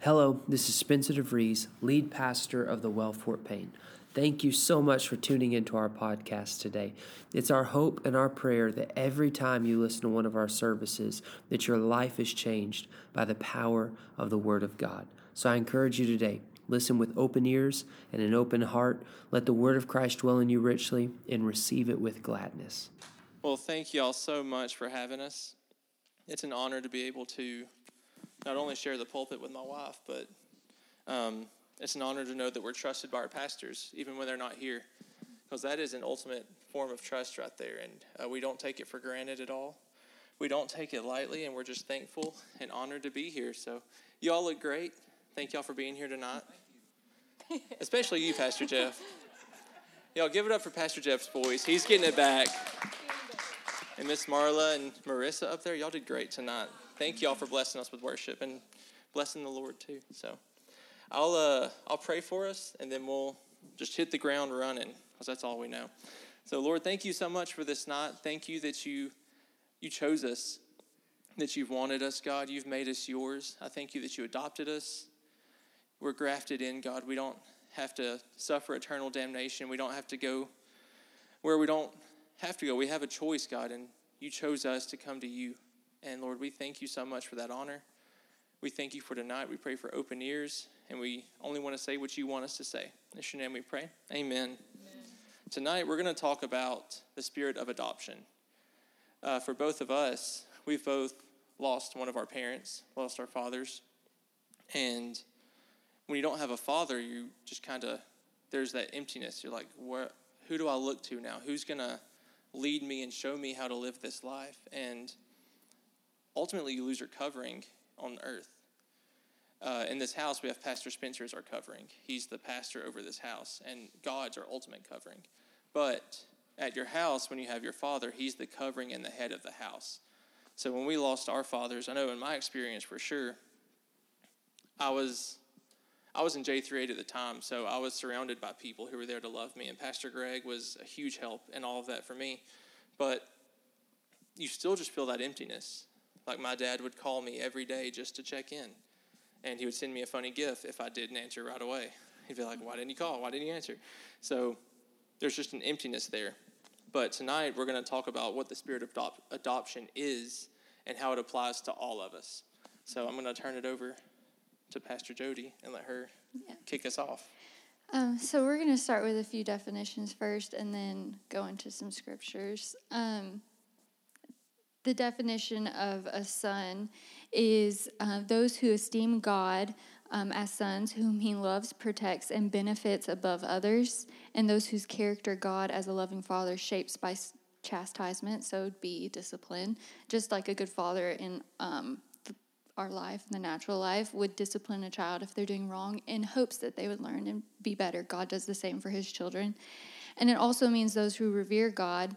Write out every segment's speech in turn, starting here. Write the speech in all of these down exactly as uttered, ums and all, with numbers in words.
Hello, this is Spencer DeVries, lead pastor of the Well Fort Payne. Thank you so much for tuning into our podcast today. It's our hope and our prayer that every time you listen to one of our services, that your life is changed by the power of the Word of God. So I encourage you today, listen with open ears and an open heart. Let the Word of Christ dwell in you richly and receive it with gladness. Well, thank you all so much for having us. It's an honor to be able to not only share the pulpit with my wife, but um, it's an honor to know that we're trusted by our pastors, even when they're not here, because that is an ultimate form of trust right there, and uh, we don't take it for granted at all. We don't take it lightly, and we're just thankful and honored to be here. So you all look great. Thank y'all for being here tonight, especially you, Pastor Jeff. Y'all give it up for Pastor Jeff's voice. He's getting it back. And Miss Marla and Marissa up there, y'all did great tonight. Thank y'all for blessing us with worship and blessing the Lord too. So I'll uh, I'll pray for us, and then we'll just hit the ground running, because that's all we know. So Lord, thank you so much for this night. Thank you that you you chose us, that you've wanted us, God. You've made us yours. I thank you that you adopted us. We're grafted in, God. We don't have to suffer eternal damnation. We don't have to go where we don't have to go. We have a choice, God, and you chose us to come to you. And Lord, we thank you so much for that honor. We thank you for tonight. We pray for open ears, and we only want to say what you want us to say. In your name we pray. Amen. Amen. Tonight we're going to talk about the spirit of adoption. Uh, for both of us, we've both lost one of our parents, lost our fathers. And when you don't have a father, you just kind of, there's that emptiness. You're like, what? Who do I look to now? Who's going to lead me and show me how to live this life? And ultimately, you lose your covering on earth. Uh, in this house, we have Pastor Spencer as our covering. He's the pastor over this house, and God's our ultimate covering. But at your house, when you have your father, he's the covering and the head of the house. So when we lost our fathers, I know in my experience for sure, I was I was in J three eight at the time, so I was surrounded by people who were there to love me, and Pastor Greg was a huge help in all of that for me. But you still just feel that emptiness. Like my dad would call me every day just to check in, and he would send me a funny gif if I didn't answer right away. He'd be like, why didn't you call? Why didn't you answer? So there's just an emptiness there. But tonight we're going to talk about what the spirit of adop- adoption is and how it applies to all of us. So I'm going to turn it over to Pastor Jody and let her yeah. kick us off. Um, so we're going to start with a few definitions first and then go into some scriptures. Um, the definition of a son is uh, those who esteem God um, as sons, whom he loves, protects, and benefits above others, and those whose character God as a loving father shapes by chastisement, so it would be discipline, just like a good father in um our life, the natural life, would discipline a child if they're doing wrong in hopes that they would learn and be better. God does the same for his children. And it also means those who revere God,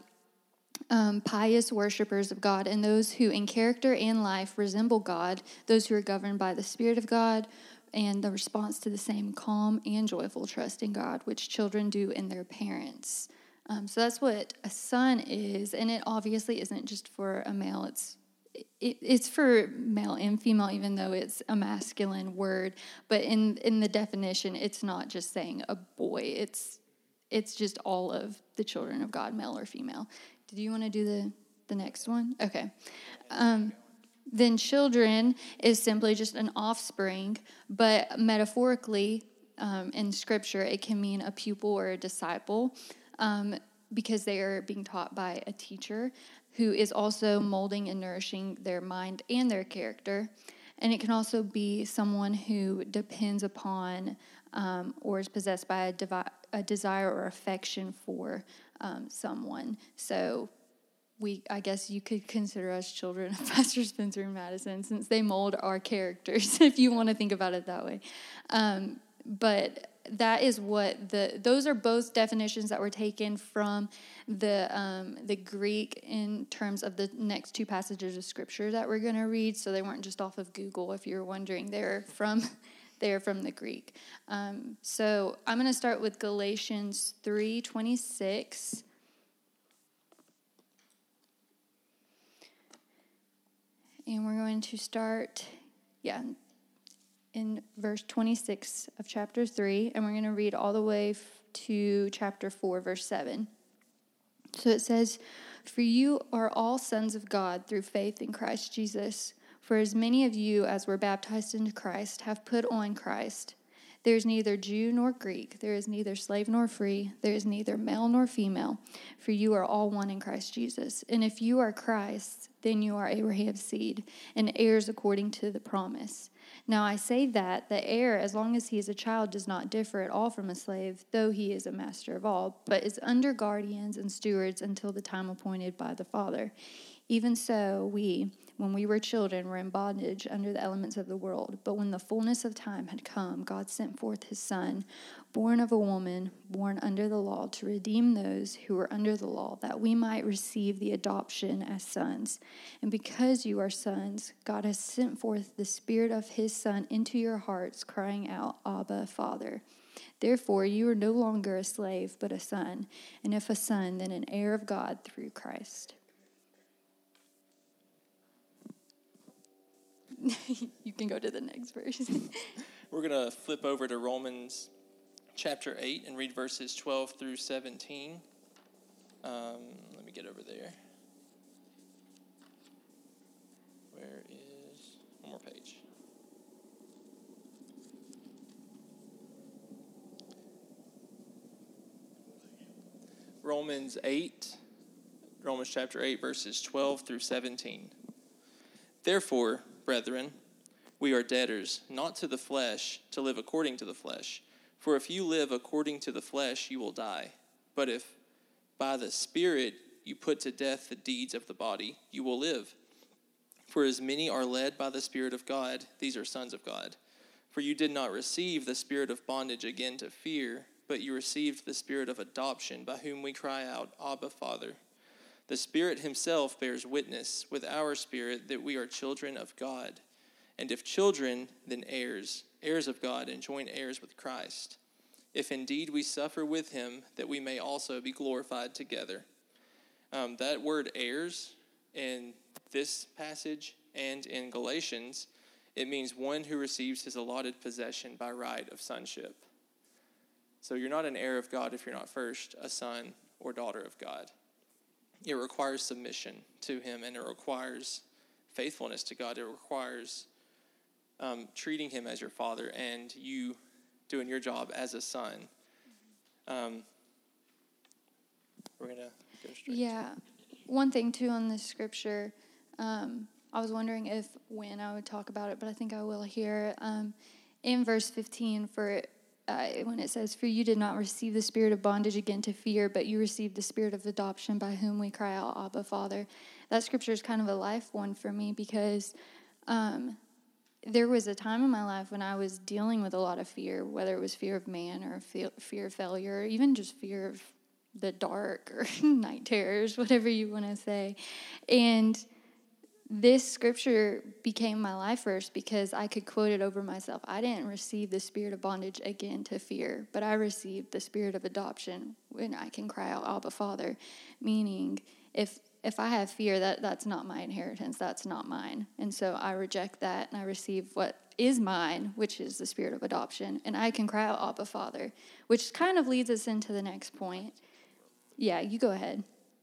um, pious worshipers of God, and those who in character and life resemble God, those who are governed by the Spirit of God, and the response to the same calm and joyful trust in God, which children do in their parents. Um, so that's what a son is, and it obviously isn't just for a male. It's It, it's for male and female, even though it's a masculine word. But in, in the definition, it's not just saying a boy. It's it's just all of the children of God, male or female. Did you want to do the, the next one? Okay. Um, then children is simply just an offspring, but metaphorically um, in Scripture, it can mean a pupil or a disciple um, because they are being taught by a teacher who is also molding and nourishing their mind and their character. And it can also be someone who depends upon um, or is possessed by a, devi- a desire or affection for um, someone. So we, I guess you could consider us children of Pastor Spencer and Madison, since they mold our characters, if you want to think about it that way. Um, but that is what the, those are both definitions that were taken from the um, the Greek in terms of the next two passages of Scripture that we're going to read. So they weren't just off of Google, if you're wondering. They're from, they're from the Greek. Um, so I'm going to start with Galatians three twenty-six. And we're going to start, yeah, in verse twenty-six of chapter three, and we're going to read all the way f- to chapter four, verse seven. So it says, "For you are all sons of God through faith in Christ Jesus. For as many of you as were baptized into Christ have put on Christ. There is neither Jew nor Greek. There is neither slave nor free. There is neither male nor female. For you are all one in Christ Jesus. And if you are Christ, then you are Abraham's seed and heirs according to the promise. Now I say that the heir, as long as he is a child, does not differ at all from a slave, though he is a master of all, but is under guardians and stewards until the time appointed by the Father. Even so, we, when we were children, were in bondage under the elements of the world. But when the fullness of time had come, God sent forth his Son, born of a woman, born under the law, to redeem those who were under the law, that we might receive the adoption as sons. And because you are sons, God has sent forth the Spirit of his Son into your hearts, crying out, Abba, Father. Therefore, you are no longer a slave, but a son. And if a son, then an heir of God through Christ." You can go to the next verse. We're going to flip over to Romans chapter eight and read verses twelve through seventeen. Um, let me get over there. Where is... One more page. Romans eight, Romans chapter eight, verses twelve through seventeen. "Therefore, brethren, we are debtors, not to the flesh, to live according to the flesh. For if you live according to the flesh, you will die. But if by the Spirit you put to death the deeds of the body, you will live. For as many are led by the Spirit of God, these are sons of God. For you did not receive the spirit of bondage again to fear, but you received the spirit of adoption, by whom we cry out, Abba, Father. The Spirit himself bears witness with our spirit that we are children of God. And if children, then heirs, heirs of God, and joint heirs with Christ. If indeed we suffer with him, that we may also be glorified together." Um, that word heirs in this passage and in Galatians, it means one who receives his allotted possession by right of sonship. So you're not an heir of God if you're not first a son or daughter of God. It requires submission to him, and it requires faithfulness to God. It requires um, treating him as your father and you doing your job as a son. Um, we're going to go straight. Yeah. One thing, too, on this scripture, um, I was wondering if when I would talk about it, but I think I will here. Um, in verse fifteen, for Uh, when it says, "For you did not receive the spirit of bondage again to fear, but you received the spirit of adoption, by whom we cry out, Abba, Father." That scripture is kind of a life one for me, because um, there was a time in my life when I was dealing with a lot of fear, whether it was fear of man or fear, fear of failure, or even just fear of the dark or night terrors, whatever you want to say. And this scripture became my life verse because I could quote it over myself. I didn't receive the spirit of bondage again to fear, but I received the spirit of adoption when I can cry out, Abba, Father. Meaning, if if I have fear, that, that's not my inheritance. That's not mine. And so I reject that, and I receive what is mine, which is the spirit of adoption. And I can cry out, Abba, Father, which kind of leads us into the next point. Yeah, you go ahead.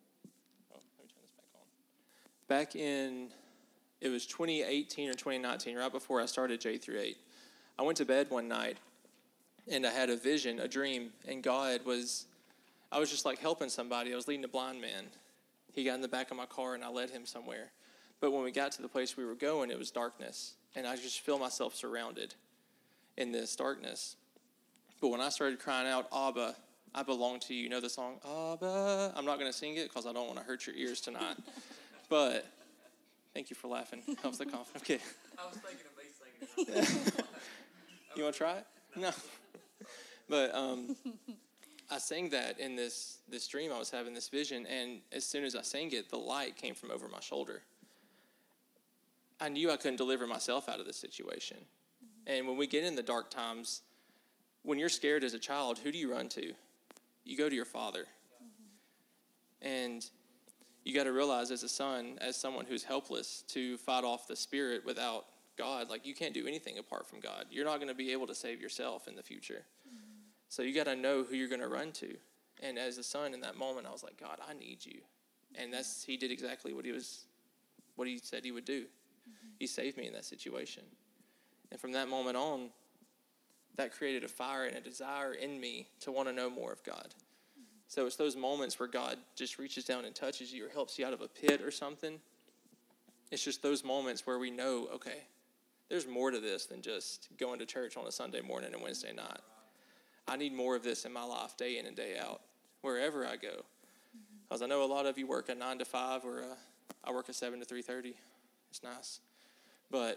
Back in, it was twenty eighteen or twenty nineteen, right before I started J through eight, I went to bed one night, and I had a vision, a dream, and God was, I was just like helping somebody. I was leading a blind man. He got in the back of my car, and I led him somewhere. But when we got to the place we were going, it was darkness, and I just feel myself surrounded in this darkness. But when I started crying out, Abba, I belong to you. You know the song, Abba? I'm not going to sing it because I don't want to hurt your ears tonight. But thank you for laughing. Helps the confidence. Okay. I was thinking of me singing it. You want to try it? No. But um, I sang that in this, this dream. I was having this vision, and as soon as I sang it, the light came from over my shoulder. I knew I couldn't deliver myself out of this situation. And when we get in the dark times, when you're scared as a child, who do you run to? You go to your father. Mm-hmm. And you got to realize as a son, as someone who's helpless, to fight off the spirit without God, like you can't do anything apart from God. You're not going to be able to save yourself in the future. Mm-hmm. So you got to know who you're going to run to. And as a son in that moment, I was like, God, I need you. And that's he did exactly what he was, what he said he would do. Mm-hmm. He saved me in that situation. And from that moment on, that created a fire and a desire in me to want to know more of God. Mm-hmm. So it's those moments where God just reaches down and touches you or helps you out of a pit or something. It's just those moments where we know, okay, there's more to this than just going to church on a Sunday morning and Wednesday night. I need more of this in my life day in and day out, wherever I go. Because I know a lot of you work a nine to five or a, I work a seven to three thirty. It's nice. But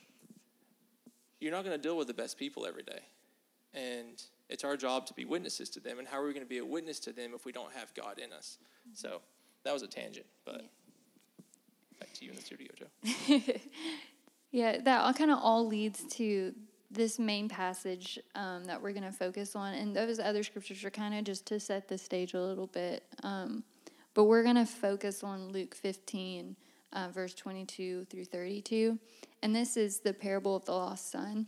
you're not going to deal with the best people every day. And it's our job to be witnesses to them. And how are we going to be a witness to them if we don't have God in us? So that was a tangent, but back to you in the studio, Joe. Yeah, that all kind of all leads to this main passage um, that we're going to focus on. And those other scriptures are kind of just to set the stage a little bit. Um, but we're going to focus on Luke fifteen, uh, verse twenty-two through thirty-two. And this is the parable of the lost son.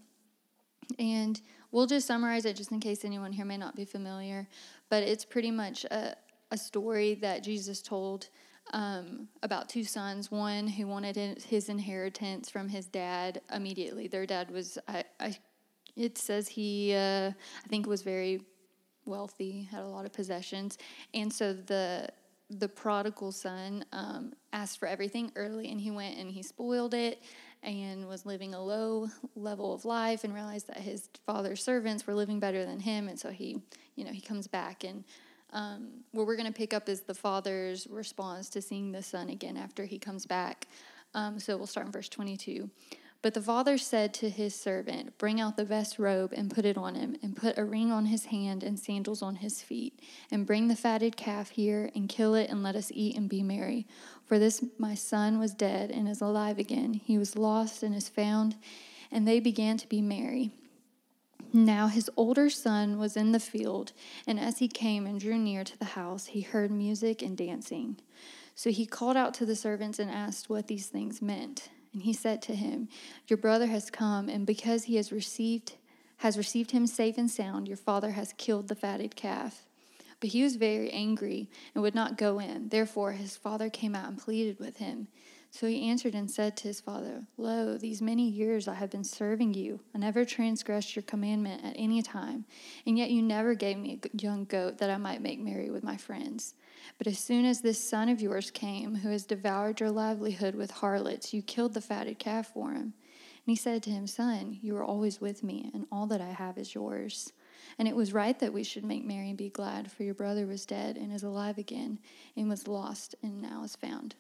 And we'll just summarize it just in case anyone here may not be familiar. But it's pretty much a, a story that Jesus told Um, about two sons, one who wanted his inheritance from his dad immediately. Their dad was, I, I it says he, uh, I think was very wealthy, had a lot of possessions. And so the the prodigal son um, asked for everything early, and he went and he spoiled it and was living a low level of life and realized that his father's servants were living better than him. And so he, you know, he comes back and Um, where we're going to pick up is the father's response to seeing the son again after he comes back. Um, so we'll start in verse twenty-two. But the father said to his servant, "Bring out the best robe and put it on him, and put a ring on his hand and sandals on his feet. And bring the fatted calf here and kill it, and let us eat and be merry. For this my son was dead and is alive again. He was lost and is found." And they began to be merry. Now his older son was in the field, and as he came and drew near to the house, he heard music and dancing. So he called out to the servants and asked what these things meant. And he said to him, "Your brother has come, and because he has received has received him safe and sound, your father has killed the fatted calf." But he was very angry and would not go in. Therefore his father came out and pleaded with him. So he answered and said to his father, "Lo, these many years I have been serving you. I never transgressed your commandment at any time, and yet you never gave me a young goat that I might make merry with my friends. But as soon as this son of yours came, who has devoured your livelihood with harlots, you killed the fatted calf for him." And he said to him, "Son, you are always with me, and all that I have is yours. And it was right that we should make merry and be glad, for your brother was dead and is alive again, and was lost and now is found."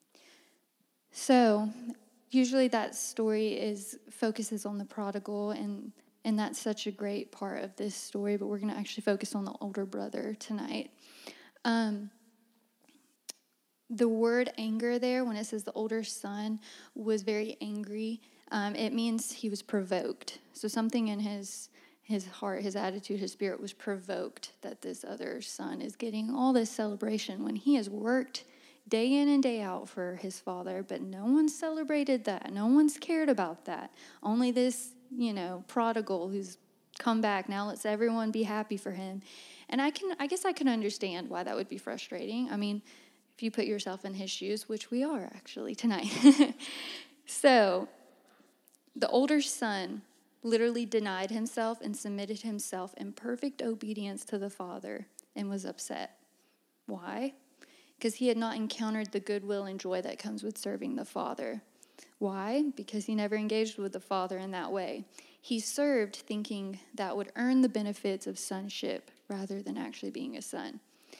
So usually that story is focuses on the prodigal, and, and that's such a great part of this story, but we're going to actually focus on the older brother tonight. Um, the word anger there, when it says the older son was very angry, um, it means he was provoked. So something in his his heart, his attitude, his spirit was provoked that this other son is getting all this celebration when he has worked day in and day out for his father, but no one's celebrated that. No one's cared about that. Only this, you know, prodigal who's come back. Now let's everyone be happy for him. And I can, I guess I can understand why that would be frustrating. I mean, if you put yourself in his shoes, which we are actually tonight. So the older son literally denied himself and submitted himself in perfect obedience to the father and was upset. Why? Because he had not encountered the goodwill and joy that comes with serving the Father. Why? Because he never engaged with the Father in that way. He served thinking that would earn the benefits of sonship rather than actually being a son.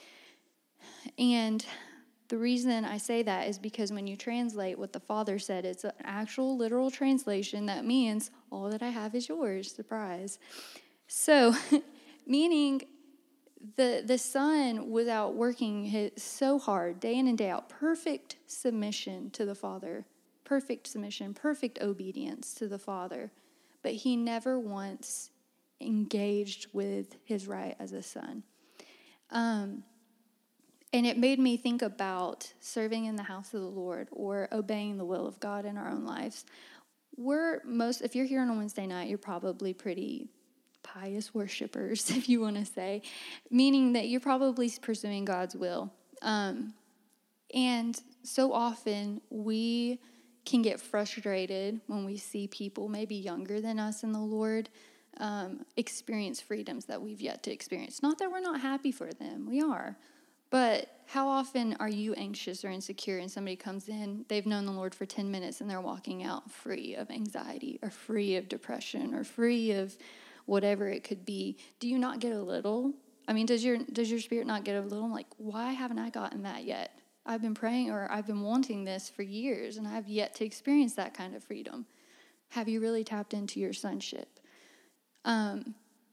And the reason I say that is because when you translate what the Father said, it's an actual literal translation that means all that I have is yours. Surprise. So, meaning The the son was out working his, so hard, day in and day out, perfect submission to the Father, perfect submission, perfect obedience to the Father, but he never once engaged with his right as a son. Um, and it made me think about serving in the house of the Lord or obeying the will of God in our own lives. we're most, if you're here on a Wednesday night, you're probably pretty pious worshipers, if you want to say, meaning that you're probably pursuing God's will. Um, and so often we can get frustrated when we see people maybe younger than us in the Lord um, experience freedoms that we've yet to experience. Not that we're not happy for them, we are. But how often are you anxious or insecure and somebody comes in, they've known the Lord for ten minutes and they're walking out free of anxiety or free of depression or free of whatever it could be? Do you not get a little? I mean, does your does your spirit not get a little like, why haven't I gotten that yet? I've been praying or I've been wanting this for years and I've yet to experience that kind of freedom. Have you really tapped into your sonship? Um,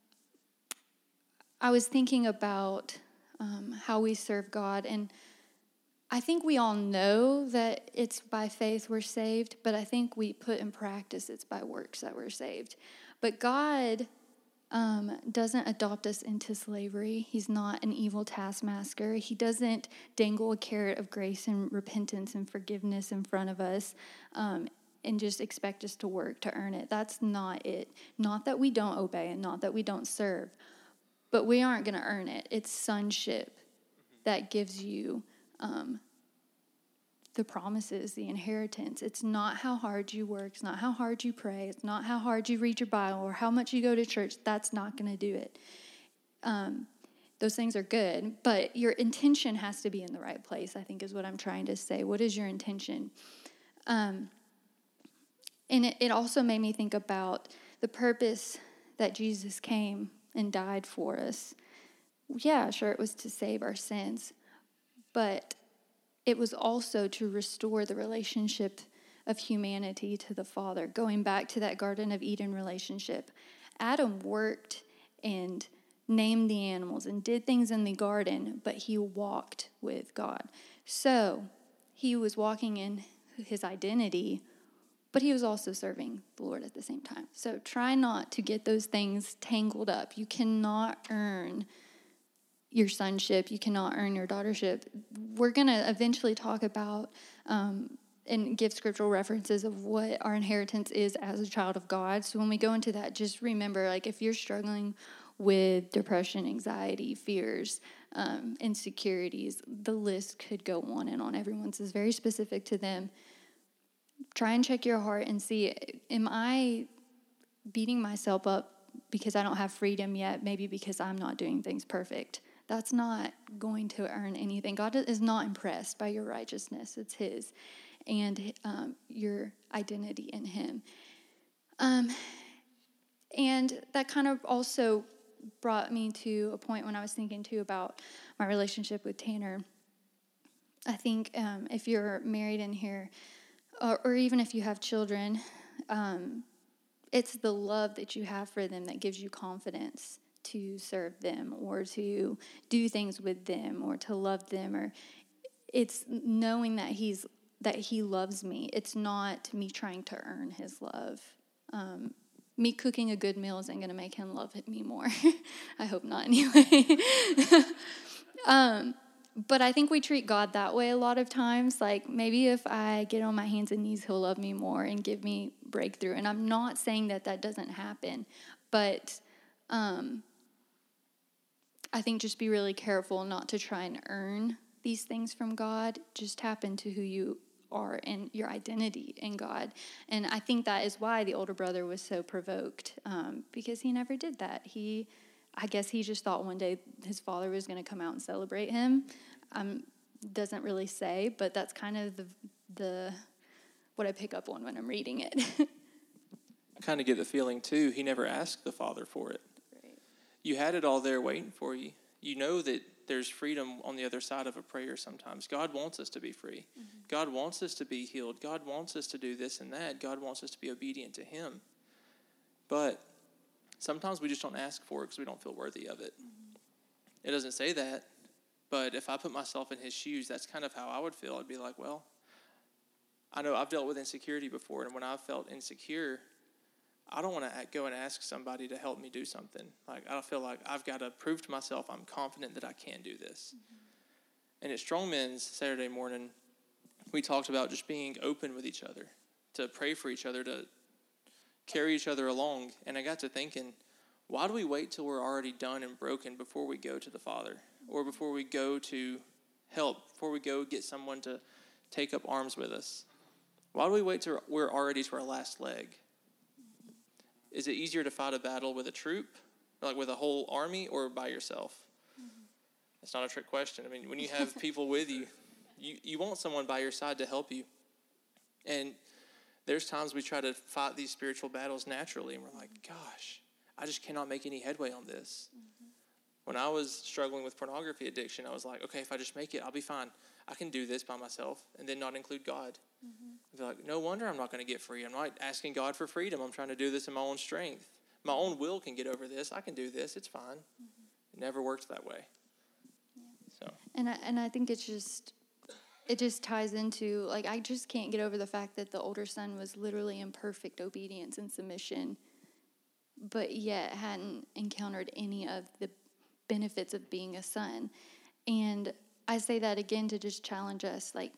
I was thinking about um, how we serve God, and I think we all know that it's by faith we're saved, but I think we put in practice it's by works that we're saved. But God um, doesn't adopt us into slavery. He's not an evil taskmaster. He doesn't dangle a carrot of grace and repentance and forgiveness in front of us um, and just expect us to work to earn it. That's not it. Not that we don't obey and not that we don't serve, but we aren't going to earn it. It's sonship that gives you um, the promises, the inheritance. It's not how hard you work. It's not how hard you pray. It's not how hard you read your Bible or how much you go to church. That's not going to do it. Um, those things are good, but your intention has to be in the right place, I think is what I'm trying to say. What is your intention? Um, and it, it also made me think about the purpose that Jesus came and died for us. Yeah, sure, it was to save our sins, but it was also to restore the relationship of humanity to the Father, going back to that Garden of Eden relationship. Adam worked and named the animals and did things in the garden, but he walked with God. So he was walking in his identity, but he was also serving the Lord at the same time. So try not to get those things tangled up. You cannot earn your sonship. You cannot earn your daughtership. We're going to eventually talk about um, and give scriptural references of what our inheritance is as a child of God. So when we go into that, just remember, like if you're struggling with depression, anxiety, fears, um, insecurities, the list could go on and on. Everyone's is very specific to them. Try and check your heart and see, am I beating myself up because I don't have freedom yet? Maybe because I'm not doing things perfect. That's not going to earn anything. God is not impressed by your righteousness. It's his and um, your identity in him. Um, and that kind of also brought me to a point when I was thinking, too, about my relationship with Tanner. I think um, if you're married in here, or, or even if you have children, um, it's the love that you have for them that gives you confidence to serve them or to do things with them or to love them. Or it's knowing that he's that he loves me. It's not me trying to earn his love. Um, me cooking a good meal isn't going to make him love me more. I hope not anyway. um, but I think we treat God that way a lot of times. Like maybe if I get on my hands and knees, he'll love me more and give me breakthrough. And I'm not saying that that doesn't happen, but um, I think just be really careful not to try and earn these things from God. Just tap into who you are and your identity in God. And I think that is why the older brother was so provoked, um, because he never did that. He, I guess he just thought one day his father was going to come out and celebrate him. Um, doesn't really say, but that's kind of the the what I pick up on when I'm reading it. I kind of get the feeling, too, he never asked the Father for it. Right. You had it all there waiting for you. You know that there's freedom on the other side of a prayer sometimes. God wants us to be free. Mm-hmm. God wants us to be healed. God wants us to do this and that. God wants us to be obedient to him. But sometimes we just don't ask for it because we don't feel worthy of it. Mm-hmm. It doesn't say that. But if I put myself in his shoes, that's kind of how I would feel. I'd be like, well, I know I've dealt with insecurity before, and when I've felt insecure, I don't want to go and ask somebody to help me do something. Like, I feel like I've got to prove to myself I'm confident that I can do this. Mm-hmm. And at Strong Men's Saturday morning, we talked about just being open with each other, to pray for each other, to carry each other along. And I got to thinking, why do we wait till we're already done and broken before we go to the Father? Or before we go to help, before we go get someone to take up arms with us? Why do we wait till we're already to our last leg? Is it easier to fight a battle with a troop, like with a whole army, or by yourself? Mm-hmm. That's not a trick question. I mean, when you have people with you, you, you want someone by your side to help you. And there's times we try to fight these spiritual battles naturally, and we're like, gosh, I just cannot make any headway on this. Mm-hmm. When I was struggling with pornography addiction, I was like, okay, if I just make it, I'll be fine. I can do this by myself, and then not include God. Mm-hmm. I'd be like, no wonder I'm not going to get free. I'm not asking God for freedom. I'm trying to do this in my own strength. My own will can get over this. I can do this. It's fine. Mm-hmm. It never worked that way. Yeah. So. And I, and I think it's just, it just ties into, like, I just can't get over the fact that the older son was literally in perfect obedience and submission, but yet hadn't encountered any of the benefits of being a son. And I say that again to just challenge us. Like,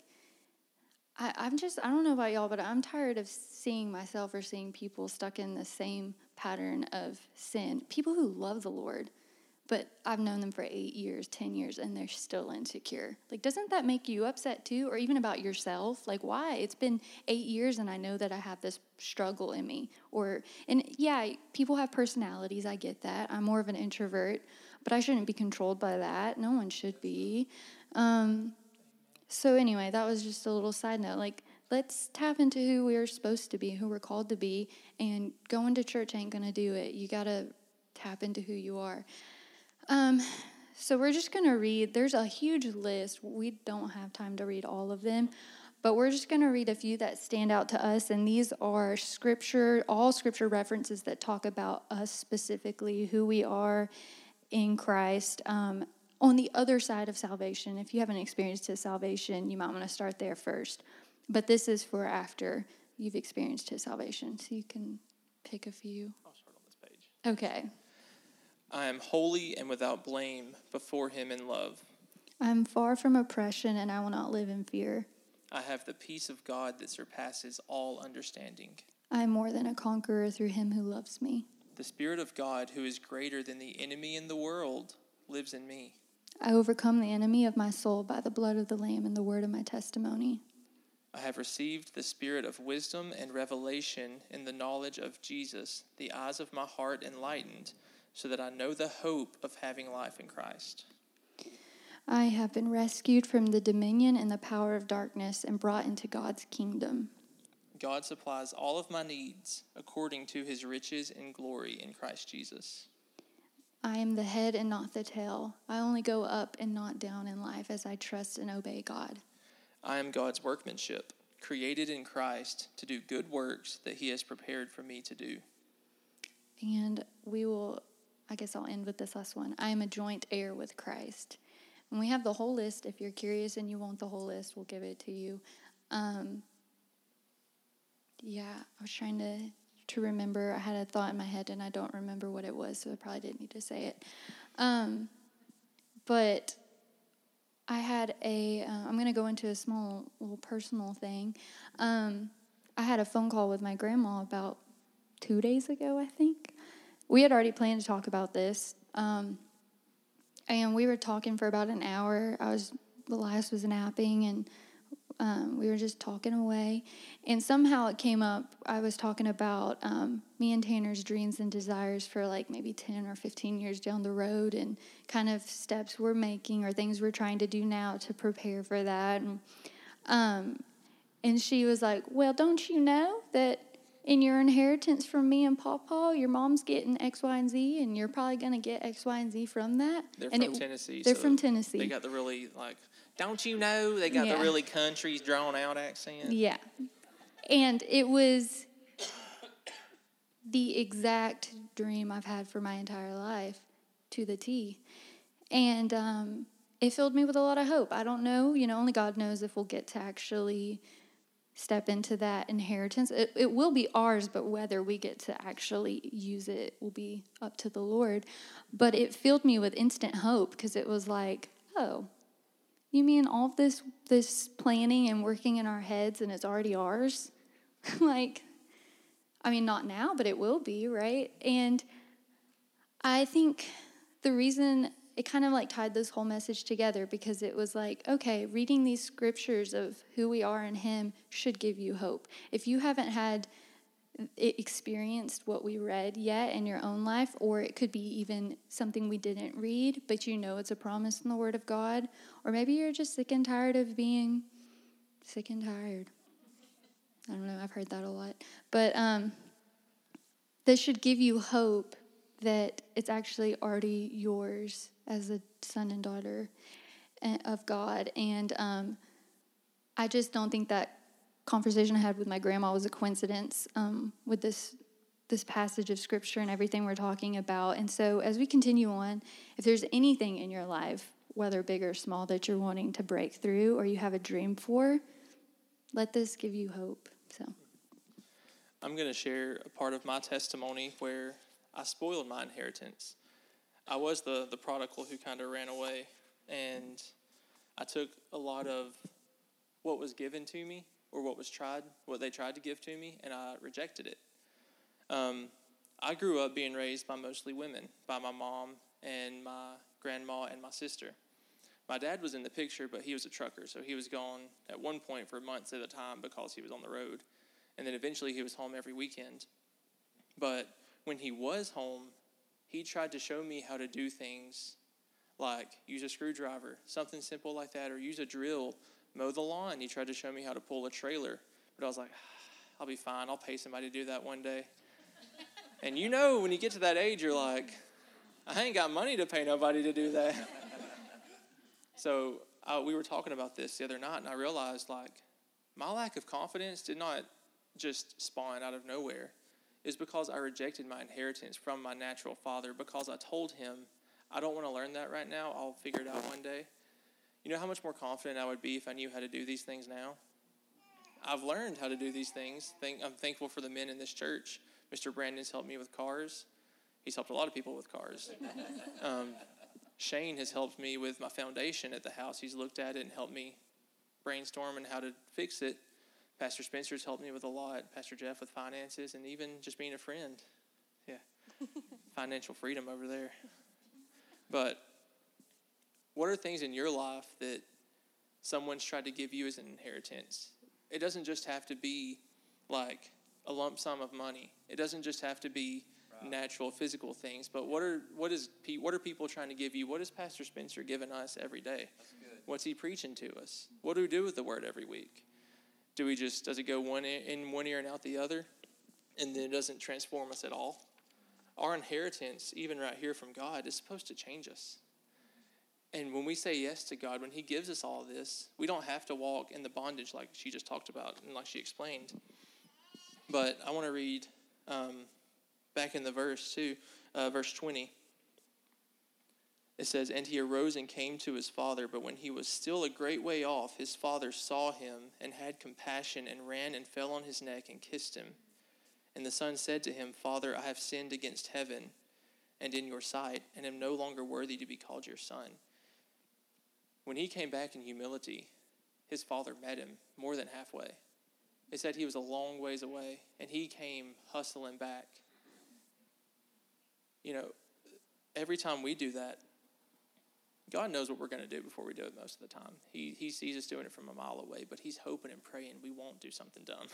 I, I'm just, I don't know about y'all, but I'm tired of seeing myself or seeing people stuck in the same pattern of sin. People who love the Lord, but I've known them for eight years, ten years, and they're still insecure. Like, doesn't that make you upset too? Or even about yourself? Like, why? It's been eight years and I know that I have this struggle in me. Or, and yeah, people have personalities. I get that. I'm more of an introvert, but I shouldn't be controlled by that. No one should be. Um, so anyway, that was just a little side note. Like, let's tap into who we're supposed to be, who we're called to be, and going to church ain't going to do it. You got to tap into who you are. Um, so we're just going to read. There's a huge list. We don't have time to read all of them, but we're just going to read a few that stand out to us, and these are scripture, all scripture references that talk about us specifically, who we are in Christ. Um, on the other side of salvation, if you haven't experienced his salvation, you might want to start there first. But this is for after you've experienced his salvation, so you can pick a few. I'll start on this page. Okay. I am holy and without blame before him in love. I am far from oppression, and I will not live in fear. I have the peace of God that surpasses all understanding. I am more than a conqueror through him who loves me. The Spirit of God, who is greater than the enemy in the world, lives in me. I overcome the enemy of my soul by the blood of the Lamb and the word of my testimony. I have received the spirit of wisdom and revelation in the knowledge of Jesus, the eyes of my heart enlightened, so that I know the hope of having life in Christ. I have been rescued from the dominion and the power of darkness and brought into God's kingdom. God supplies all of my needs according to his riches and glory in Christ Jesus. I am the head and not the tail. I only go up and not down in life as I trust and obey God. I am God's workmanship, created in Christ to do good works that he has prepared for me to do. And we will, I guess I'll end with this last one. I am a joint heir with Christ. And we have the whole list. If you're curious and you want the whole list, we'll give it to you. Um, yeah, I was trying to, to remember. I had a thought in my head and I don't remember what it was, so I probably didn't need to say it. Um, but I had a, uh, I'm going to go into a small little personal thing. Um, I had a phone call with my grandma about two days ago, I think. We had already planned to talk about this. Um, and we were talking for about an hour. I was, Elias was napping, and um, we were just talking away. And somehow it came up, I was talking about um, me and Tanner's dreams and desires for like maybe ten or fifteen years down the road, and kind of steps we're making or things we're trying to do now to prepare for that. And, um, and she was like, well, don't you know that in your inheritance from me and Pawpaw, your mom's getting X, Y, and Z, and you're probably going to get X, Y, and Z from that? They're and from it, Tennessee. They're so from Tennessee. They got the really, like, don't you know? They got Yeah. the really country, drawn-out accent. Yeah. And it was the exact dream I've had for my entire life, to the T. And um, it filled me with a lot of hope. I don't know, you know, only God knows if we'll get to actually step into that inheritance. It, it will be ours, but whether we get to actually use it will be up to the Lord. But it filled me with instant hope, because it was like, oh, you mean all of this this planning and working in our heads and it's already ours? Like, I mean, not now, but it will be, right? And I think the reason it kind of like tied this whole message together, because it was like, okay, reading these scriptures of who we are in him should give you hope. If you haven't had experienced what we read yet in your own life, or it could be even something we didn't read, but you know it's a promise in the Word of God, or maybe you're just sick and tired of being sick and tired. I don't know, I've heard that a lot. But um, this should give you hope that it's actually already yours as a son and daughter of God. And um, I just don't think that conversation I had with my grandma was a coincidence um, with this this passage of Scripture and everything we're talking about. And so as we continue on, if there's anything in your life, whether big or small, that you're wanting to break through or you have a dream for, let this give you hope. So I'm going to share a part of my testimony where I spoiled my inheritance. I was the, the prodigal who kind of ran away, and I took a lot of what was given to me, or what was tried, what they tried to give to me, and I rejected it. Um, I grew up being raised by mostly women, by my mom and my grandma and my sister. My dad was in the picture, but he was a trucker, so he was gone at one point for months at a time because he was on the road. And then eventually he was home every weekend. But when he was home, he tried to show me how to do things like use a screwdriver, something simple like that, or use a drill, mow the lawn. He tried to show me how to pull a trailer. But I was like, I'll be fine. I'll pay somebody to do that one day. And you know, when you get to that age, you're like, I ain't got money to pay nobody to do that. So uh, we were talking about this the other night, and I realized, like, my lack of confidence did not just spawn out of nowhere. It's because I rejected my inheritance from my natural father, because I told him, I don't want to learn that right now. I'll figure it out one day. You know how much more confident I would be if I knew how to do these things now? I've learned how to do these things. I'm thankful for the men in this church. Mister Brandon's helped me with cars. He's helped a lot of people with cars. Um, Shane has helped me with my foundation at the house. He's looked at it and helped me brainstorm on how to fix it. Pastor Spencer's helped me with a lot. Pastor Jeff with finances, and even just being a friend. Yeah. Financial freedom over there. But what are things in your life that someone's tried to give you as an inheritance? It doesn't just have to be like a lump sum of money. It doesn't just have to be right. Natural physical things. But what are what is what are people trying to give you? What is Pastor Spencer giving us every day? That's good. What's he preaching to us? What do we do with the word every week? Do we just does it go one in one ear and out the other, and then it doesn't transform us at all? Our inheritance, even right here from God, is supposed to change us. And when we say yes to God, when he gives us all this, we don't have to walk in the bondage like she just talked about and like she explained. But I want to read um, back in the verse too, uh, verse twenty. It says, and he arose and came to his father, but when he was still a great way off, his father saw him and had compassion and ran and fell on his neck and kissed him. And the son said to him, Father, I have sinned against heaven and in your sight, and am no longer worthy to be called your son. When he came back in humility, his father met him more than halfway. It said he was a long ways away, and he came hustling back. You know, every time we do that, God knows what we're going to do before we do it most of the time. He he sees us doing it from a mile away, but he's hoping and praying we won't do something dumb.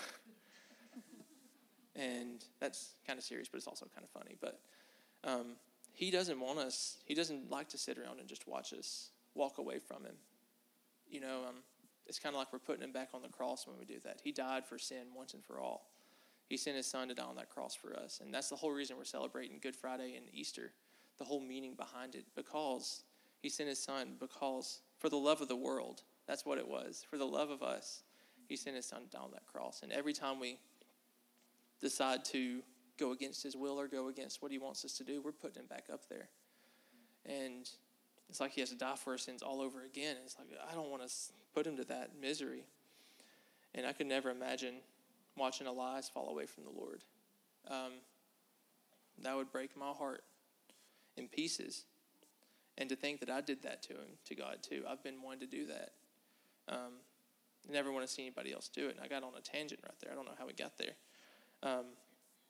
And that's kind of serious, but it's also kind of funny. But um, he doesn't want us, he doesn't like to sit around and just watch us walk away from him. You know, um, it's kind of like we're putting him back on the cross when we do that. He died for sin once and for all. He sent his son to die on that cross for us. And that's the whole reason we're celebrating Good Friday and Easter, the whole meaning behind it, because he sent his son, because for the love of the world, that's what it was. For the love of us, he sent his son down that cross. And every time we decide to go against his will or go against what he wants us to do, we're putting him back up there. And it's like he has to die for our sins all over again. And it's like, I don't want to put him to that misery. And I could never imagine watching Elias fall away from the Lord. Um, that would break my heart in pieces. And to think that I did that to him, to God too. I've been wanting to do that. Um, I never want to see anybody else do it. And I got on a tangent right there. I don't know how we got there. Um,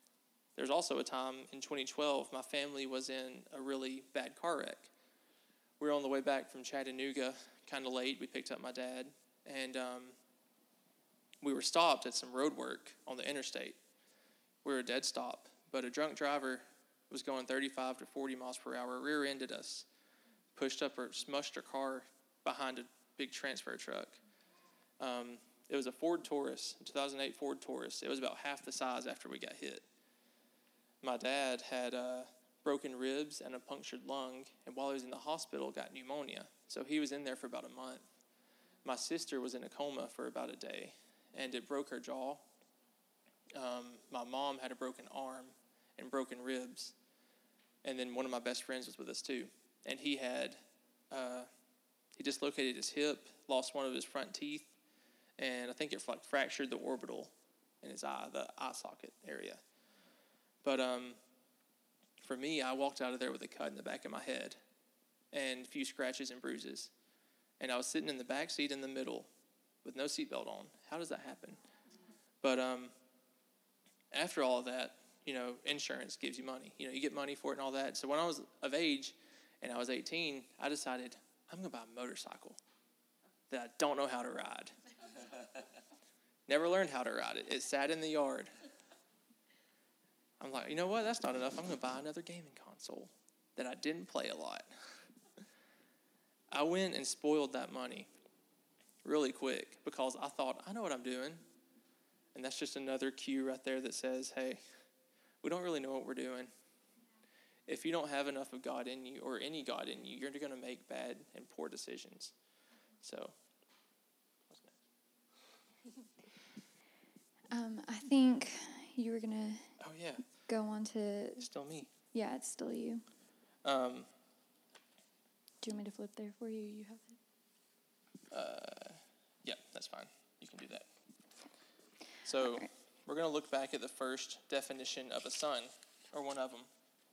there's also a time in twenty twelve, my family was in a really bad car wreck. We were on the way back from Chattanooga, kind of late. We picked up my dad, and um, we were stopped at some road work on the interstate. We were a dead stop, but a drunk driver was going thirty-five to forty miles per hour, rear-ended us, pushed up or smushed our car behind a big transfer truck. Um, it was a Ford Taurus, a two thousand eight Ford Taurus. It was about half the size after we got hit. My dad had uh, broken ribs and a punctured lung, and while he was in the hospital, got pneumonia. So he was in there for about a month. My sister was in a coma for about a day, and it broke her jaw. Um, my mom had a broken arm and broken ribs, and then one of my best friends was with us too, and he had uh, he dislocated his hip, lost one of his front teeth, and I think it like fractured the orbital in his eye, the eye socket area. But um, for me, I walked out of there with a cut in the back of my head and a few scratches and bruises. And I was sitting in the back seat in the middle with no seatbelt on. How does that happen? But um, after all of that, you know, insurance gives you money. You know, you get money for it and all that. So when I was of age and I was eighteen, I decided I'm going to buy a motorcycle that I don't know how to ride. Never learned how to ride it. It sat in the yard. I'm like, you know what? That's not enough. I'm going to buy another gaming console that I didn't play a lot. I went and spoiled that money really quick because I thought, I know what I'm doing. And that's just another cue right there that says, hey, we don't really know what we're doing. If you don't have enough of God in you or any God in you, you're going to make bad and poor decisions. So, what's next? Um, I think you were going to Oh, yeah. go on to, It's still me. yeah, it's still you. Um, Do you want me to flip there for you? You have it. uh, yeah, that's fine. You can do that. So right. We're going to look back at the first definition of a son, or one of them.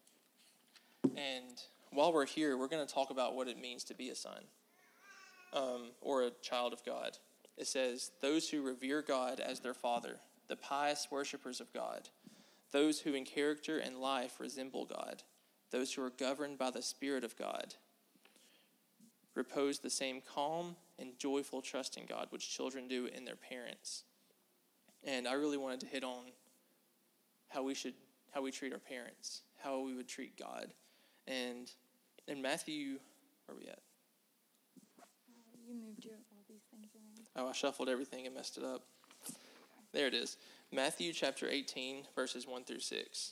And while we're here, we're going to talk about what it means to be a son, um, or a child of God. It says, those who revere God as their father, the pious worshipers of God, those who in character and life resemble God, those who are governed by the Spirit of God, repose the same calm and joyful trust in God which children do in their parents. And I really wanted to hit on how we should, how we treat our parents, how we would treat God. And in Matthew, where are we at? Uh, you moved your, all these things around. Oh, I shuffled everything and messed it up. There it is. Matthew chapter eighteen, verses one through six.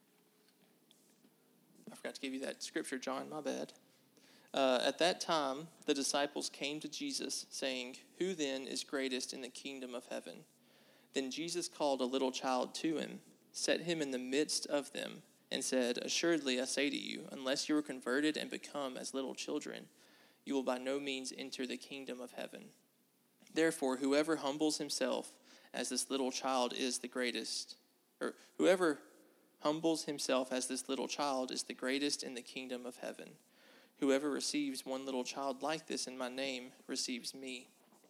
I forgot to give you that scripture, John, my bad. Uh, at that time, the disciples came to Jesus, saying, who then is greatest in the kingdom of heaven? Then Jesus called a little child to him, set him in the midst of them, and said, assuredly I say to you, unless you are converted and become as little children, you will by no means enter the kingdom of heaven. Therefore, whoever humbles himself as this little child is the greatest, or whoever humbles himself as this little child is the greatest in the kingdom of heaven. Whoever receives one little child like this in my name receives me.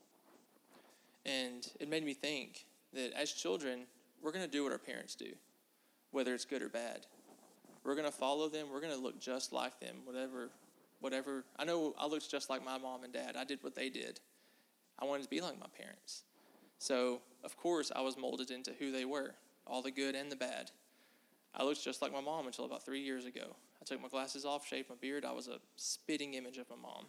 And it made me think that as children, we're going to do what our parents do, whether it's good or bad. We're going to follow them. We're going to look just like them, whatever, whatever. I know I looked just like my mom and dad. I did what they did. I wanted to be like my parents. So, of course, I was molded into who they were, all the good and the bad. I looked just like my mom until about three years ago. I took my glasses off, shaved my beard. I was a spitting image of my mom.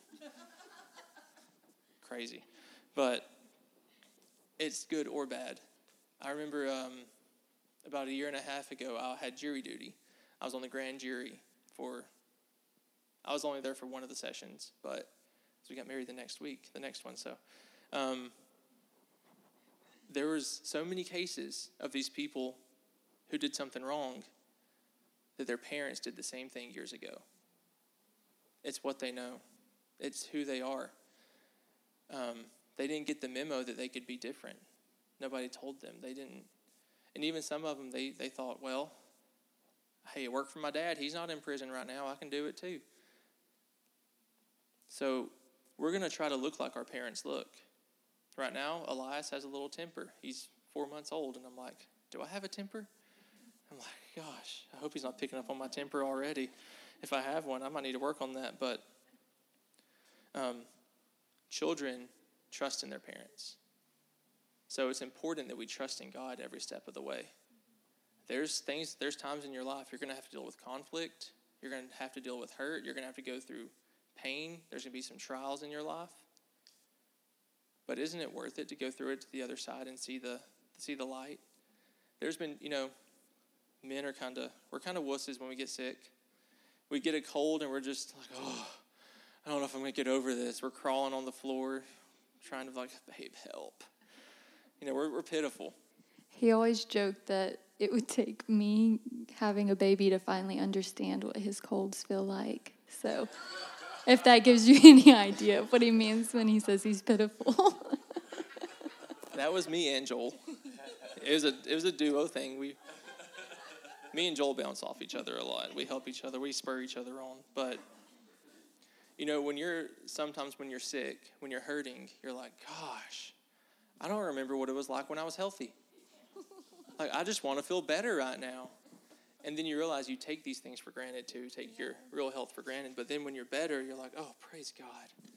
Crazy. But it's good or bad. I remember um, about a year and a half ago, I had jury duty. I was on the grand jury for, I was only there for one of the sessions, but we got married the next week, the next one. So um, there was so many cases of these people who did something wrong that their parents did the same thing years ago. It's what they know. It's who they are. Um, they didn't get the memo that they could be different. Nobody told them. They didn't. And even some of them, they, they thought, well, hey, it worked for my dad. He's not in prison right now. I can do it too. So we're going to try to look like our parents look. Right now, Elias has a little temper. He's four months old, and I'm like, do I have a temper? I'm like, gosh, I hope he's not picking up on my temper already. If I have one, I might need to work on that. But um, children trust in their parents. So it's important that we trust in God every step of the way. There's things, there's times in your life you're going to have to deal with conflict. You're going to have to deal with hurt. You're going to have to go through pain. There's going to be some trials in your life. But isn't it worth it to go through it to the other side and see the see the light? There's been, you know, men are kind of, we're kind of wusses when we get sick. We get a cold and we're just like, oh, I don't know if I'm going to get over this. We're crawling on the floor trying to like, babe, help. You know, we're we're pitiful. He always joked that it would take me having a baby to finally understand what his colds feel like. So if that gives you any idea of what he means when he says he's pitiful. That was me and Joel. It was a it was a duo thing. We, me and Joel bounce off each other a lot. We help each other. We spur each other on. But, you know, when you're, sometimes when you're sick, when you're hurting, you're like, gosh, I don't remember what it was like when I was healthy. Like, I just want to feel better right now. And then you realize you take these things for granted, too. Take your real health for granted. But then when you're better, you're like, oh, praise God.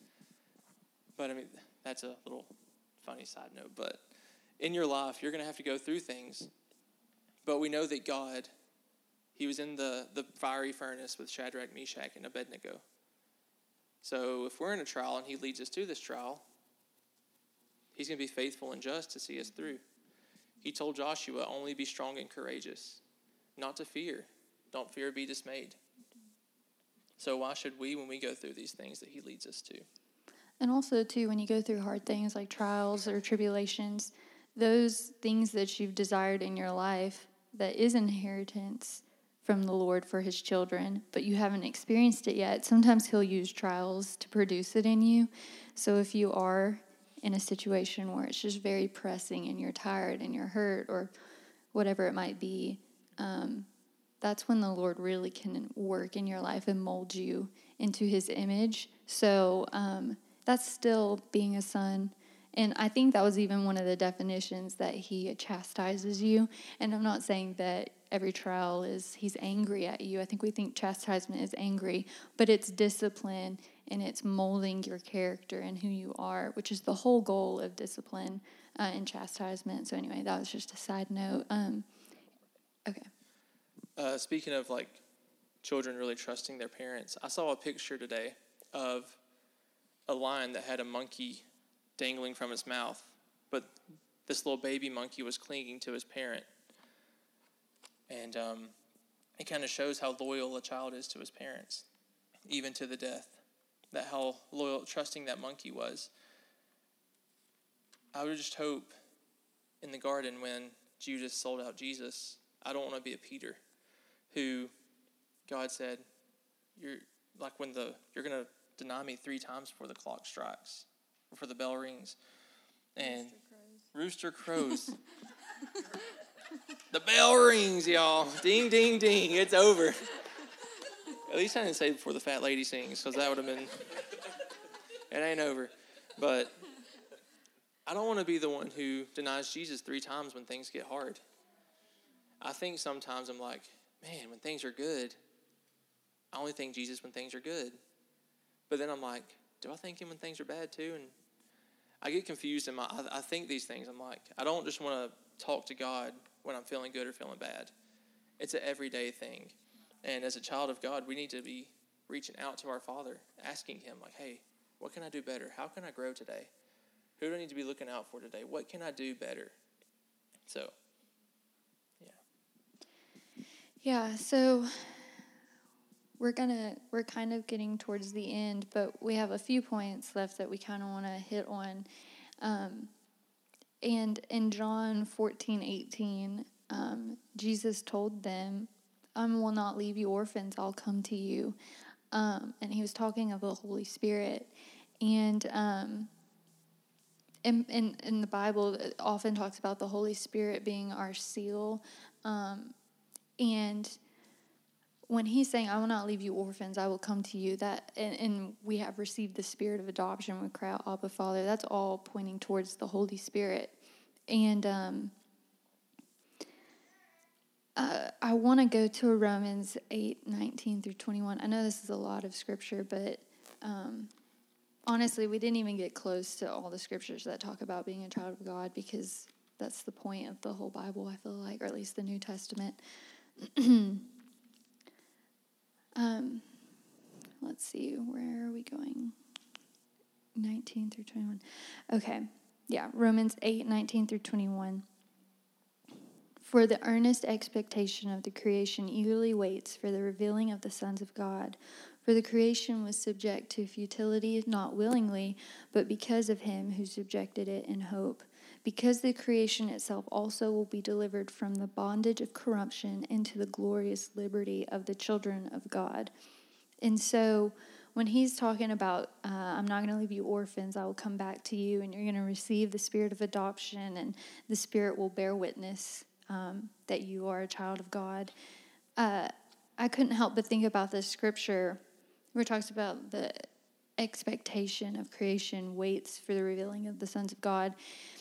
But, I mean, that's a little funny side note. But in your life, you're going to have to go through things. But we know that God, he was in the, the fiery furnace with Shadrach, Meshach, and Abednego. So if we're in a trial and he leads us to this trial, he's going to be faithful and just to see us through. He told Joshua, only be strong and courageous, not to fear. Don't fear, be dismayed. So why should we, when we go through these things that he leads us to? And also, too, when you go through hard things like trials or tribulations, those things that you've desired in your life, that is inheritance from the Lord for his children, but you haven't experienced it yet, sometimes he'll use trials to produce it in you. So if you are in a situation where it's just very pressing and you're tired and you're hurt or whatever it might be, um, that's when the Lord really can work in your life and mold you into his image. So um, that's still being a son. And I think that was even one of the definitions, that he chastises you. And I'm not saying that every trial is he's angry at you. I think we think chastisement is angry, but it's discipline and it's molding your character and who you are, which is the whole goal of discipline uh, and chastisement. So anyway, that was just a side note. Um, okay. Uh, speaking of like children really trusting their parents, I saw a picture today of a lion that had a monkey dangling from its mouth, but this little baby monkey was clinging to his parent. And um, it kind of shows how loyal a child is to his parents, even to the death. That how loyal, trusting that monkey was. I would just hope in the garden when Judas sold out Jesus, I don't want to be a Peter, who God said, "You're like when the you're gonna deny me three times before the clock strikes, before the bell rings," and rooster crows. Rooster crows. The bell rings, y'all. Ding, ding, ding. It's over. At least I didn't say before the fat lady sings, because that would have been, it ain't over. But I don't want to be the one who denies Jesus three times when things get hard. I think sometimes I'm like, man, when things are good, I only think Jesus when things are good. But then I'm like, do I think him when things are bad too? And I get confused in my, I, I think these things. I'm like, I don't just want to talk to God when I'm feeling good or feeling bad. It's an everyday thing. And as a child of God, we need to be reaching out to our Father, asking him, like, hey, what can I do better? How can I grow today? Who do I need to be looking out for today? What can I do better? So, yeah. Yeah, so we're gonna we're kind of getting towards the end, but we have a few points left that we kind of want to hit on. Um, and in John fourteen eighteen, um, Jesus told them, I will not leave you orphans, I'll come to you. Um, and he was talking of the Holy Spirit. And um, in, in, in the Bible, it often talks about the Holy Spirit being our seal. Um, and when he's saying, I will not leave you orphans, I will come to you, that and, and we have received the spirit of adoption, we cry out, Abba, Father, that's all pointing towards the Holy Spirit. And um uh, I want to go to Romans eight nineteen through twenty-one. I know this is a lot of scripture, but um, honestly, we didn't even get close to all the scriptures that talk about being a child of God, because that's the point of the whole Bible, I feel like, or at least the New Testament. um, let's see, where are we going? nineteen through twenty-one. Okay, yeah, Romans eight nineteen through twenty-one. For the earnest expectation of the creation eagerly waits for the revealing of the sons of God. For the creation was subject to futility, not willingly, but because of him who subjected it in hope. Because the creation itself also will be delivered from the bondage of corruption into the glorious liberty of the children of God. And so when he's talking about, uh, I'm not going to leave you orphans, I will come back to you, and you're going to receive the spirit of adoption, and the Spirit will bear witness um, that you are a child of God. Uh, I couldn't help but think about this scripture where it talks about the expectation of creation waits for the revealing of the sons of God.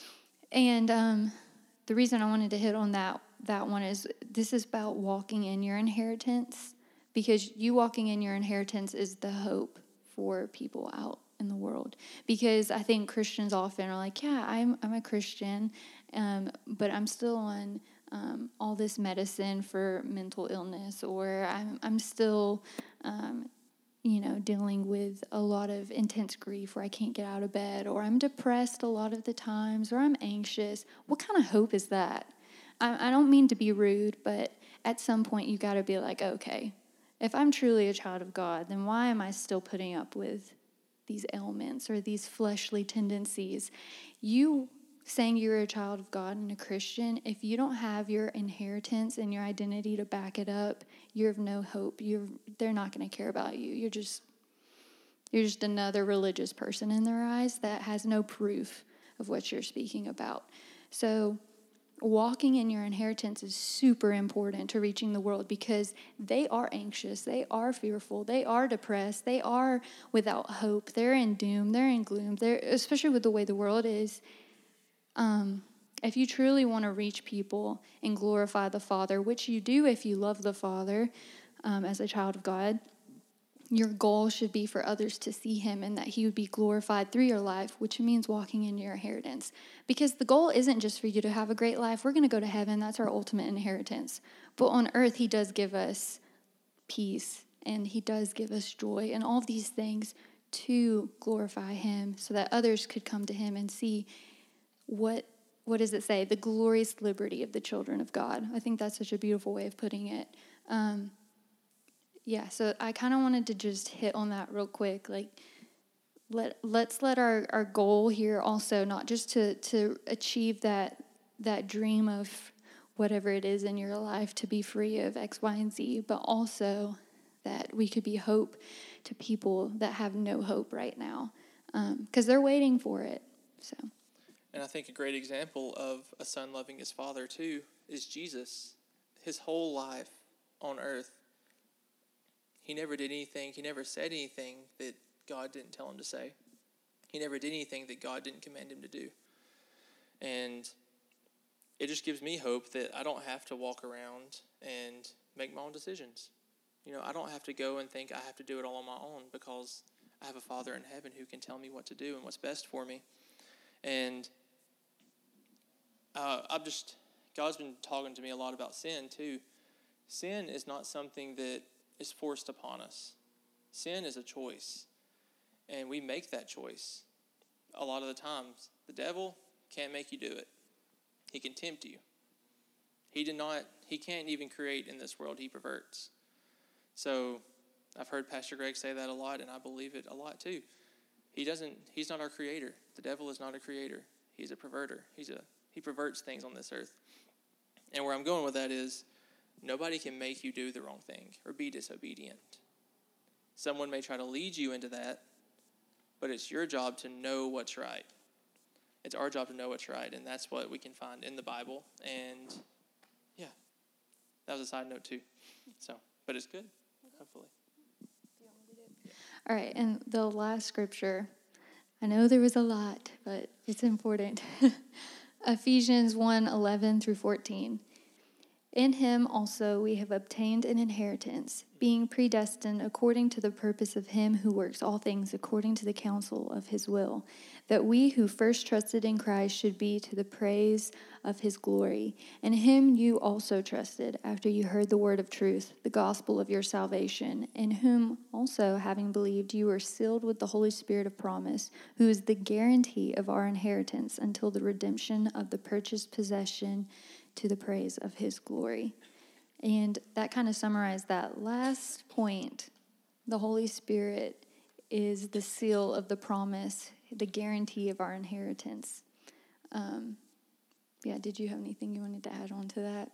And um, the reason I wanted to hit on that that one is this is about walking in your inheritance, because you walking in your inheritance is the hope for people out in the world. Because I think Christians often are like, yeah, I'm I'm a Christian, um, but I'm still on um, all this medicine for mental illness, or I'm I'm still um, you know, dealing with a lot of intense grief where I can't get out of bed, or I'm depressed a lot of the times, or I'm anxious. What kind of hope is that? I, I don't mean to be rude, but at some point you got to be like, okay, if I'm truly a child of God, then why am I still putting up with these ailments or these fleshly tendencies? You saying you're a child of God and a Christian, if you don't have your inheritance and your identity to back it up, you're of no hope. You're they're not going to care about you. You're just you're just another religious person in their eyes that has no proof of what you're speaking about. So walking in your inheritance is super important to reaching the world, because they are anxious, they are fearful, they are depressed, they are without hope, they're in doom, they're in gloom, they're, especially with the way the world is. Um, if you truly want to reach people and glorify the Father, which you do if you love the Father um, as a child of God, your goal should be for others to see him and that he would be glorified through your life, which means walking in your inheritance. Because the goal isn't just for you to have a great life. We're going to go to heaven. That's our ultimate inheritance. But on earth, he does give us peace, and he does give us joy and all of these things to glorify him so that others could come to him and see what, what does it say? The glorious liberty of the children of God. I think that's such a beautiful way of putting it. Um, Yeah, so I kind of wanted to just hit on that real quick. Like, let let's let our, our goal here also not just to to achieve that that dream of whatever it is in your life to be free of X, Y, and Z, but also that we could be hope to people that have no hope right now, because um, they're waiting for it. So, and I think a great example of a son loving his father too is Jesus. His whole life on earth, he never did anything, he never said anything that God didn't tell him to say. He never did anything that God didn't command him to do. And it just gives me hope that I don't have to walk around and make my own decisions. You know, I don't have to go and think I have to do it all on my own, because I have a Father in heaven who can tell me what to do and what's best for me. And uh, I've just, God's been talking to me a lot about sin too. Sin is not something that is forced upon us. Sin is a choice, and we make that choice a lot of the times. The devil can't make you do it. He can tempt you. He did not, he can't even create in this world. He perverts. So I've heard Pastor Greg say that a lot, and I believe it a lot too. He doesn't, he's not our creator. The devil is not a creator. He's a perverter. He's a, he perverts things on this earth. And where I'm going with that is, nobody can make you do the wrong thing or be disobedient. Someone may try to lead you into that, but it's your job to know what's right. It's our job to know what's right, and that's what we can find in the Bible. And yeah, that was a side note too. So, but it's good, hopefully. All right, and the last scripture, I know there was a lot, but it's important. Ephesians one eleven through fourteen. In him also we have obtained an inheritance, being predestined according to the purpose of him who works all things according to the counsel of his will, that we who first trusted in Christ should be to the praise of his glory. In him you also trusted, after you heard the word of truth, the gospel of your salvation, in whom also, having believed, you were sealed with the Holy Spirit of promise, who is the guarantee of our inheritance until the redemption of the purchased possession, to the praise of his glory. And that kind of summarized that last point. The Holy Spirit is the seal of the promise, the guarantee of our inheritance. Um, yeah, did you have anything you wanted to add on to that?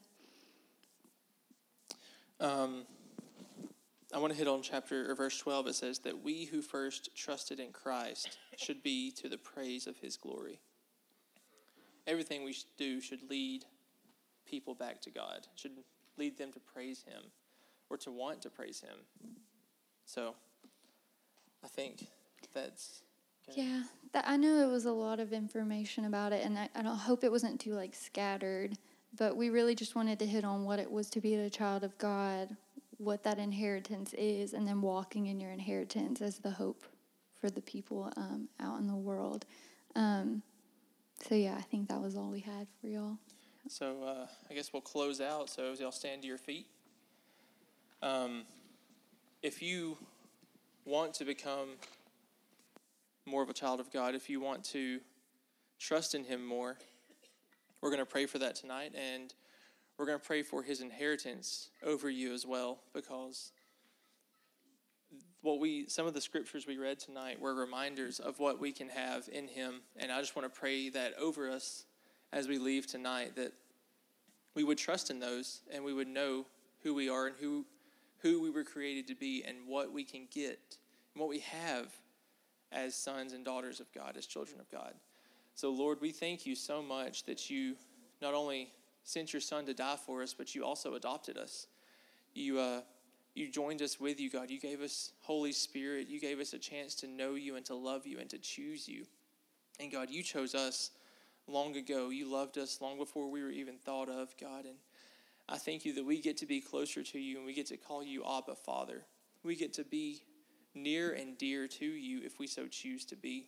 Um, I want to hit on chapter or verse twelve. It says that we who first trusted in Christ should be to the praise of his glory. Everything we do should lead people back to God, should lead them to praise him or to want to praise him. So I think that's okay. Yeah, that, I know it was a lot of information about it, and I, I don't hope it wasn't too like scattered, but we really just wanted to hit on what it was to be a child of God, what that inheritance is, and then walking in your inheritance as the hope for the people um, out in the world. Um, so yeah, I think that was all we had for y'all. So uh, I guess we'll close out. So as y'all stand to your feet, um, if you want to become more of a child of God, if you want to trust in him more, we're going to pray for that tonight, and we're going to pray for his inheritance over you as well, because what we some of the scriptures we read tonight were reminders of what we can have in him, and I just want to pray that over us as we leave tonight, that we would trust in those and we would know who we are and who who we were created to be and what we can get and what we have as sons and daughters of God, as children of God. So, Lord, we thank you so much that you not only sent your son to die for us, but you also adopted us. You uh, you joined us with you, God. You gave us Holy Spirit. You gave us a chance to know you and to love you and to choose you. And, God, you chose us long ago. You loved us long before we were even thought of, God. And I thank you that we get to be closer to you and we get to call you Abba, Father. We get to be near and dear to you if we so choose to be.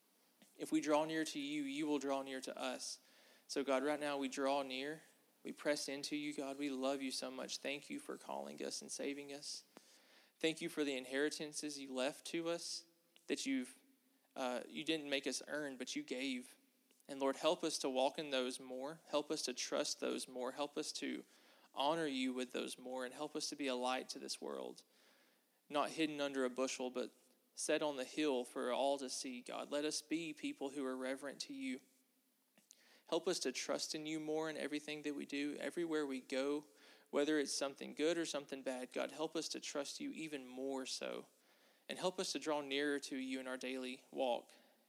If we draw near to you, you will draw near to us. So, God, right now we draw near. We press into you, God. We love you so much. Thank you for calling us and saving us. Thank you for the inheritances you left to us that you've uh, you didn't make us earn, but you gave. And Lord, help us to walk in those more. Help us to trust those more. Help us to honor you with those more, and help us to be a light to this world. Not hidden under a bushel, but set on the hill for all to see, God. Let us be people who are reverent to you. Help us to trust in you more in everything that we do, everywhere we go, whether it's something good or something bad. God, help us to trust you even more so, and help us to draw nearer to you in our daily walk.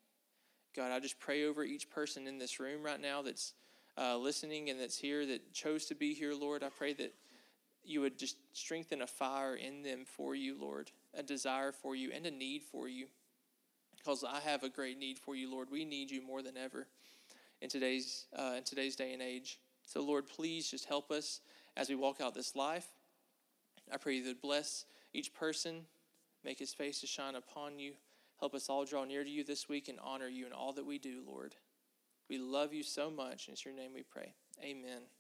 God, I just pray over each person in this room right now that's uh, listening and that's here, that chose to be here, Lord. I pray that you would just strengthen a fire in them for you, Lord, a desire for you and a need for you, because I have a great need for you, Lord. We need you more than ever in today's uh, in today's day and age. So, Lord, please just help us as we walk out this life. I pray you would bless each person, make his face to shine upon you. Help us all draw near to you this week and honor you in all that we do, Lord. We love you so much. In your name we pray. Amen.